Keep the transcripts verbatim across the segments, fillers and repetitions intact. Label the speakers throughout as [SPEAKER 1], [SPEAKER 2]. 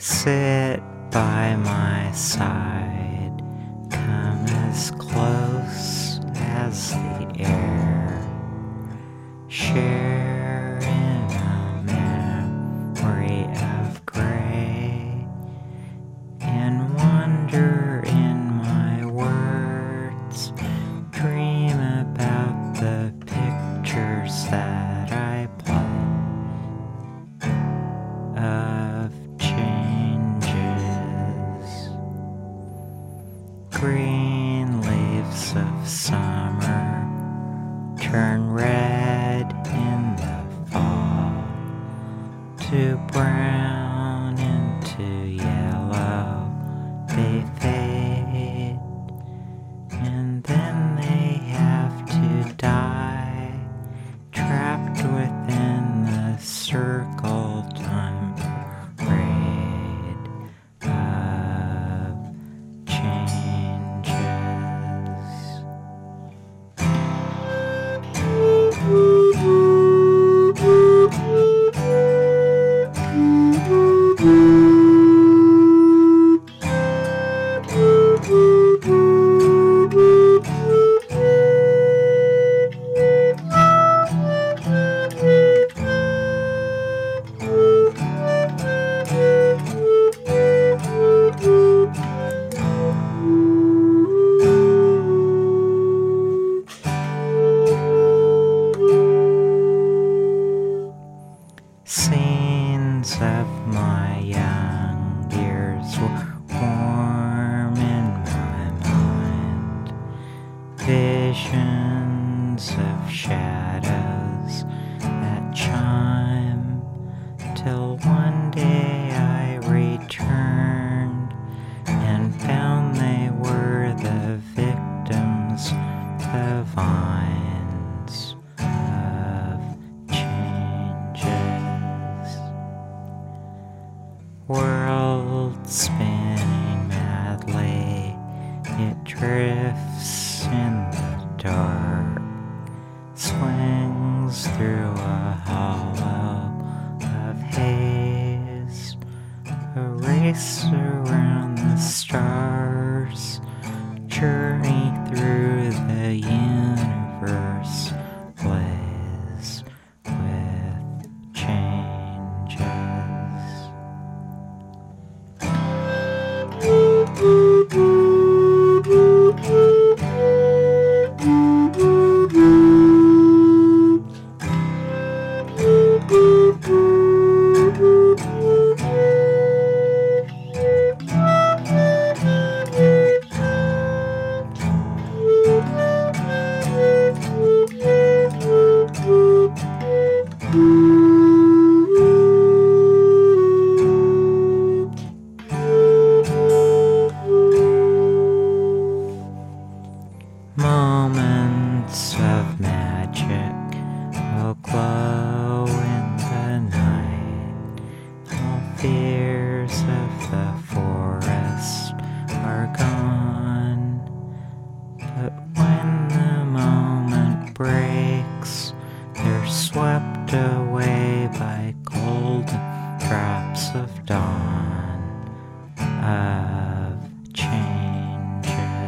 [SPEAKER 1] Sit by my side, come as close as the air, share in a memory of gray, and wander in my words, dream about the pictures that I play of green leaves of summer turn red in the fall, to brown into yellow they fade, and then they have to die, trapped within the circle time parade of changes. Scenes of my young years were warm in my mind, visions of shadows that chime, till one day I returned and found they were the victims of vines of changes. World spinning madly, it drifts in the dark, swings through a hollow of haze, a race around the stars, journey through the universe, blaze with changes. Moments of magic will glow in the night. All fears of the forest are gone. But when the moment breaks, they're swept away by golden drops of dawn, of changes.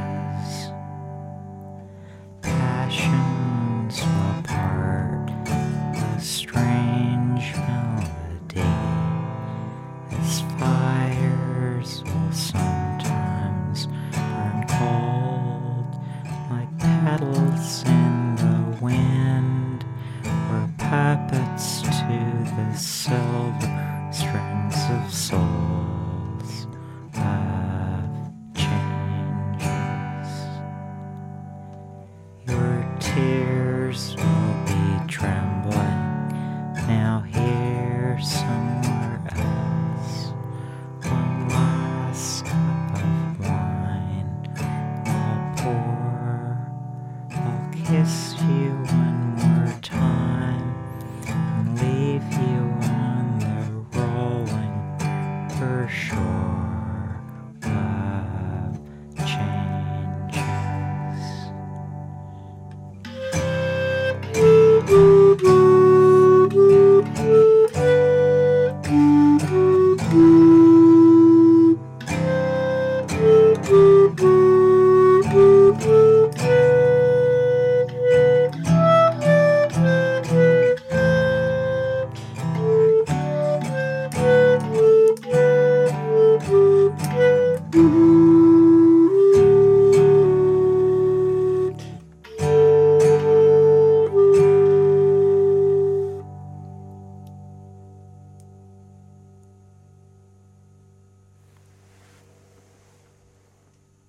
[SPEAKER 1] Passions will part, a strange melody, as fires will sometimes burn cold, like petals in the wind, or puppets to the silver strings of souls of changes. Your tears will be drowned